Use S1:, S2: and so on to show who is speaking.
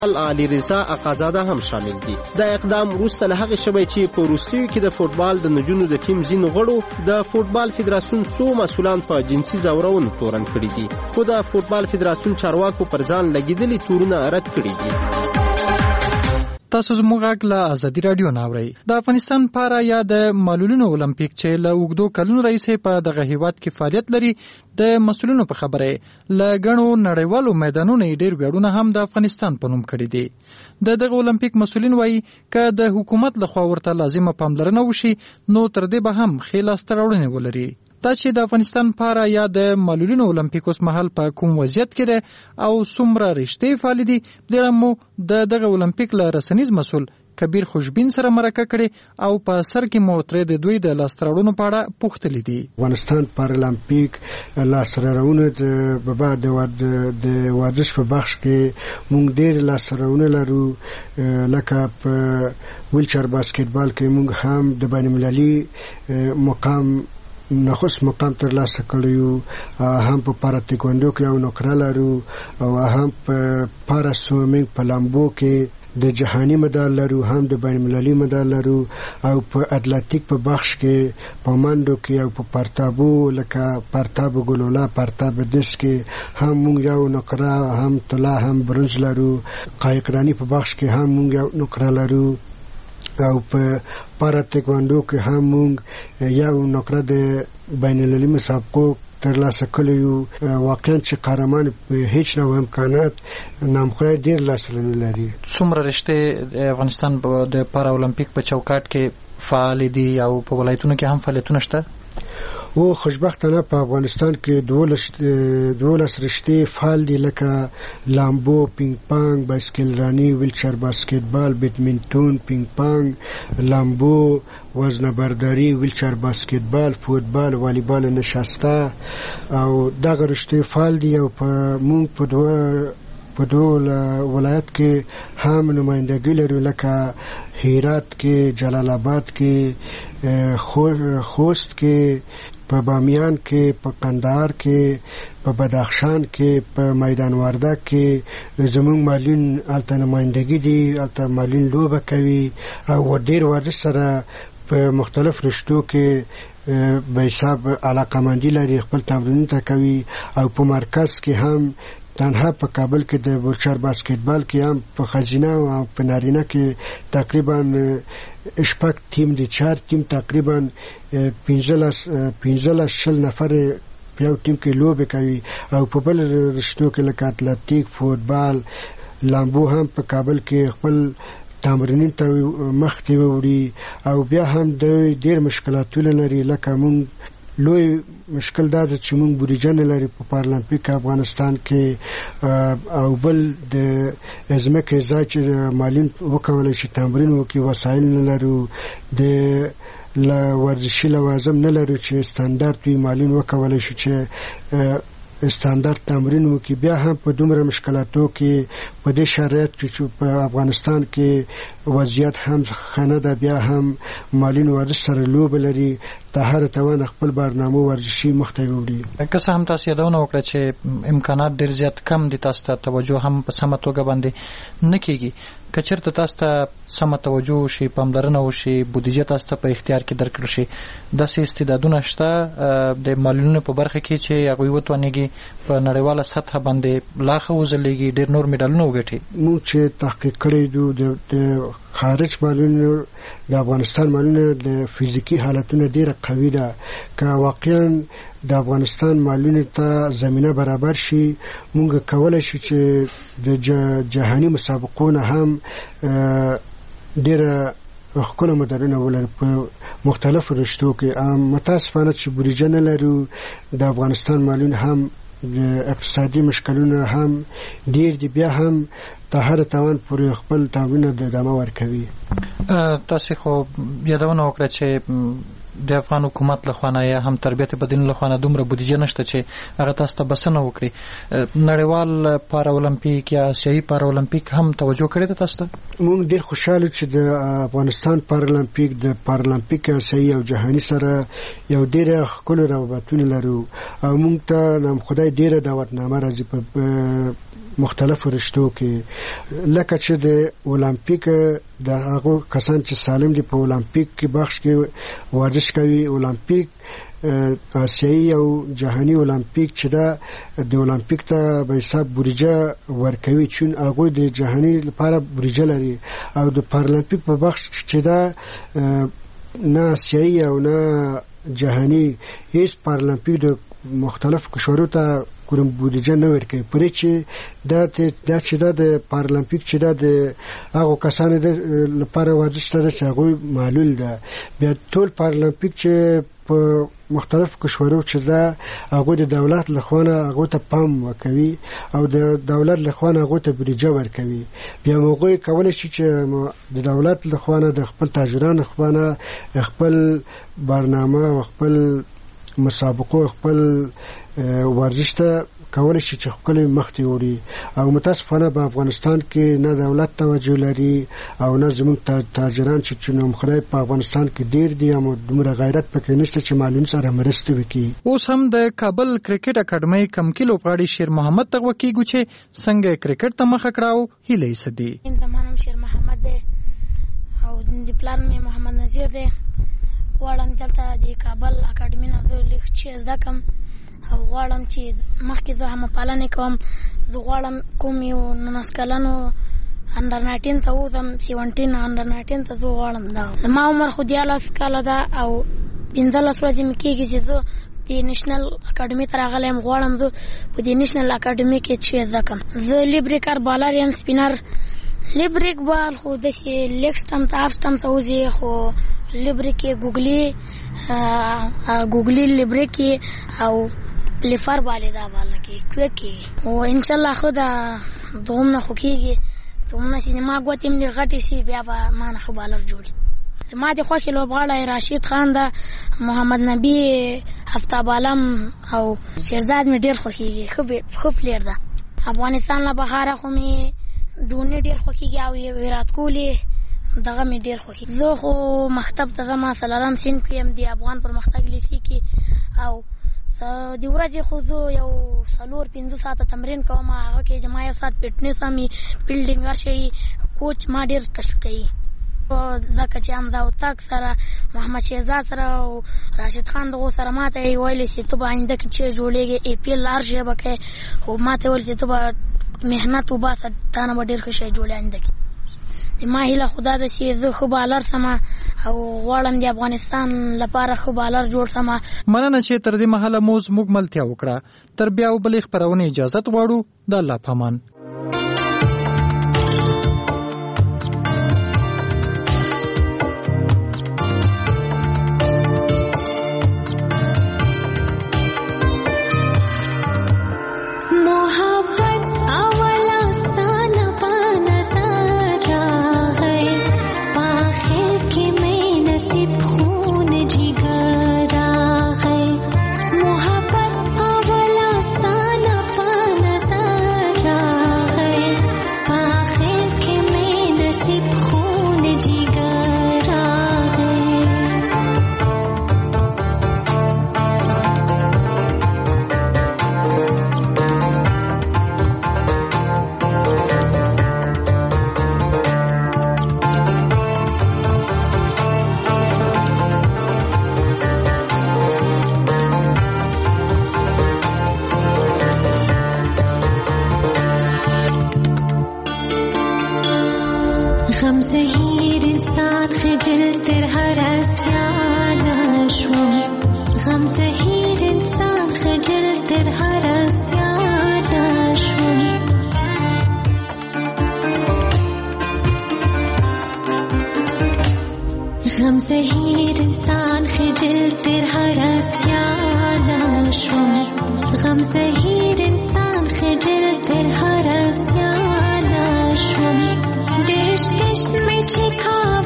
S1: علي رضا اقازاده هم شامل دي. دا اقدام وروسته له هغې شوی چې په وروستیو کې د فوټبال د نجونو د ټیم ځینو غړو د فوټبال فدراسیون څو مسؤلان په جنسي ځورونو تورن کړي دي، خو د فوټبال فدراسیون چارواکو پر ځان لګېدلي تورونه رد کړي دي.
S2: تاسو زموږ غږ له ازادي راډیو نه اورئ. د افغانستان پارا یا د معلولینو اولمپیک چې له اوږدو کلونو راهیسې په دغه هیواد کې فعالیت لري، د مسؤلینو په خبره له ګڼو نړیوالو میدانونو یې ډېر ویاړونه هم د افغانستان په نوم کړي دي. د دغه اولمپیک مسؤلین وایي که د حکومت لخوا ورته لازمه پاملرنه وشي نو تر دې به هم ښې لاسته راوړنې ولري. دا چې د افغانستان پارا یا د معلولینو اولمپیک اوس مهال په کوم وضعیت کې ده او څومره رشتې فعال دي، دغه مو د دغه اولمپیک له رسنیز مسؤل کبیر خوشبین سره مرکه کړي او په سر کې مو ترې د دوی د لاسته راوړنو په اړه پوښتلي دي.
S3: افغانستان پارالمپیک لاسته راوړنو د ورزش په بخش کې موږ ډېر لاسته راوړنې لرو، لکه په ویلچر باسکټبال کې موږ هم د بین المللي مقام نخست مقام تر لاسه کړیو، هم په پارا تایکوندو کې یو نقره لرو، او هم په پارا سویمینګ په لامبو کې د جهانی مډال لرو، هم د بین المللي مډال لرو، او په اتلټیک په بخش کې په منډو کې او په پرتابو لکه پرتاب ګلولا پرتاب دس کې هم موږ یو نقره، هم طلا، هم برنز لرو. قایقرانی په بخش کې هم موږ یو نقره لرو، او په پارا تایکوندو کې هم موږ یو نقره د بین المللي مسابقو ترلاسه کړی یو. واقعا چې قهرمان په هیڅ ډول امکانات نامخوری ډېر لاسته لري.
S2: څومره رشتې افغانستان د پارا اولمپیک په چوکاټ کې فعال دي او په ولایتونو کې هم فعالیتونه شته؟
S3: او خوشبختانه په افغانستان کې 12 رشتې فعال دي، لکه لامبو، پینګ پانګ، بایسکل رانی، ویلچر باسکټبال، بیډمنټون، پینګ پانګ، لامبو، وزنه برداری، ویلچر باسکټبال، فوتبال، والیبال نشسته، او دغه رشتې فعال دي. او په موږ په دوه ولایت کې هم نمائندګي لرو، لکه هرات کې، جلال آباد کې، خوست کې، په بامیان کې، په قندهار کې، په بدخشان کې، په میدان وردګ کې زموږ معلولین هلته نمائندګي دي، هلته معلولین لوبه کوي او ډېر ورزش سره په مختلف رشتو کې به حساب علاقمندي لري، خپل تمرینونه کوي. او په مرکز کې هم تنها په کابل کې د ویلچر باسکټبال کې هم په خزینه او په نارینه کې تقریبا شپږ ټیم دي، 4 ټیم تقریبا 15 نفر په یو ټیم کې لوبه کوي. او په بل رشتو کې لکه اتلټیک، فوتبال، لامبو هم په کابل کې خپل تمرینین ته مخ ته وړي. او بیا هم د ډېر مشکلاتونه لري، لکه مونږ لوی مشکل دا ده چې مونږ بودیجه نه لري په پارالمپیک افغانستان کې، او بل د ځمکې ځای چې معلولین وکولی شي تمرین وکړي وسایل نه لرو، د ورزشي لوازم نه لرو چې ستاندارد وي معلولین وکولی شي چې ستاندارد تمرین وکړي. بیا هم په دومره مشکلاتو کې په دې شرایط چې په افغانستان کې وضعیت هم ښه نه ده، بیا هم معلولین ورزش سره لوبه لري، ته هر توان خپل برنامه ورزشي مخته وړي.
S2: که څه هم تاسو یادونه وکړه چې امکانات ډېر زیات کم دي، تاسو ته توجه هم په سمه توګه باندې نه کیږي. که چېرته تاسو ته سمه توجه وشي، پاملرنه وشي، بودیجه تاسو ته په اختیار کې درکړل شي، داسې استعدادونه شته د معلولینو په برخه کې چې هغوی وتوانېږي په نړیواله سطحه باندې لا ښه وځلېږي، ډېر نور میډالونه وګټي؟
S3: موږ چې تحقیق کړی دو د خارج معلولینو د افغانستان معلولینو د فزیکي حالتونه ډېره قوي ده. که واقعا د افغانستان معلولینو ته زمینه برابر شي، موږ کولی شو چې د جهاني مسابقو نه هم ډېره ښکلي مډالونه ولرو په مختلفو رشتو کې. متاسفانه چې بودیجه نه لرو، د افغانستان معلولین هم اقتصادي مشکلونه هم ډېر دي، بیا هم ته هر توان پورې خپل تمرینونه د ادامه ورکوي.
S2: تاسو خو یادونه وکړه چې د افغان حکومت لخوا نه یا هم تربیت بدن لخوا نه دومره بودیجه نشته چې هغه تاسو ته بسنه وکړي. نړیوال پارا اولمپیک یا آسیایي پارا اولمپیک هم توجه کړې ده تاسو ته؟
S3: موږ ډېر خوشاله چې د افغانستان پارالمپیک د پارالمپیک آسیایي او جهاني سره یو ډېره ښکلي روابطونه لرو، او موږ ته نام خدای ډېره دعوتنامه راځي په مختلفو رشتو کې لکه چې د اولمپیک د هغه کسان چې سالم دي په اولمپیک کې بخش کې ورزش کوي اولمپیک آسیایي او جهاني اولمپیک چې دا د اولمپیک ته به حساب بودجه ورکوي چون هغه د جهاني لپاره بودجه لري او د پارالمپیک په بخش چې دا نه آسیایي او نه جهاني هیڅ پارالمپیک د مختلف کشورو ته کوم بودجه نه ورکوي پرې چې دا چې د پارالمپیک چې د هغه کسانو د لپاره ورزش ته چې هغه معلول ده بیا ټول پارالمپیک چې په مختلف کشورو چې دا هغه د دولت لخوانه هغه ته پام وکوي او د دولت لخوانه هغه ته بودجه ورکوي بیا موږ کولای شو چې د دولت لخوانه د خپل تاجران لخوانه خپل برنامه او خپل مسابقو خپل ورزش ته کولای شي چې خپل مخته وړي او متاسفانه په افغانستان کې نه دولت توجه لري او نه زموږ تاجران چې چونم خړای په افغانستان کې ډیر دي او دومره غیرت پکې نشته چې معلوم سره مرسته وکړي. اوس هم د کابل کرکټ اکیډمي کمکی لوبغاړي شیر محمد تغوکی ګوچه څنګه کرکټ ته مخ کړاو هیله یې سدي.
S4: زمانم شیر محمد دی او د پلان مې محمد نذیر دی غواړم دلته د کابل اکیډمي نه زه لیک چې زده کم او غواړم چې مخکې زه هم پالنه کوم زه غواړم کوم یو 19 کلنو انډر 19 ته وزم 17 انډر 19 ته زه غواړم دا ما عمر خو 13 کاله ده او 15 ورځې مې کېږي چې زه د نېشنل اکیډمي ته راغلی یم غواړم زه په دې نېشنل اکیډمي کې چې زده کم زه لیبریکر بالر یم سپینر لیبریک بال خو داسې لیګ سټم ته اف سټم ته وځي خو لیبریک ګوګلي لیبریک او پلیفر بالې دا بالا کې کوکې او ان شاء الله خو دا دومره خو کېږي دومره چې ما ګوتې مې غټې سي بیا به ما نه ښه بالر جوړي. ما د خوښې لوبغاړی راشد خان ده محمد نبي هفتاب عالم او شیرزاد مې ډېر خوښېږي ښه پلیر ده. افغانستان له بهاره خو مې ډوني ډېر خوښېږي او ویرات کوهلي دغه مې ډېر خوښېږي. زه خو مکتب ته ځم څلورم صنف کې یم د افغان پرمختګ لیسې کې او د ورځې خو زه یو 4-5 ساعته تمرین کوم هغه کې ما یو ساعت فټنس هم بیلډینګ ورشي کوچ ما ډېر کشف کوي ځکه چې حمزه اتاک سره محمد شهزاد سره او راشد خان دغو سره ما ته یې ویلي چې ته به آینده کې چې جوړېږې APL هر شی به کوې خو ما ته ویل چې ته به محنت وباسه تا نه به ډېر ښه شی جوړې آینده کې. ما هیله خدا ده چې زه ښه بالر سم او غواړم د افغانستان لپاره ښه بالر جوړ سم.
S2: مننه چې تر دې مهاله مو زموږ ملتیا وکړه. تر بیا وبلې خپرونې اجازه غواړو. د الله پامان.
S5: देश देश में छिका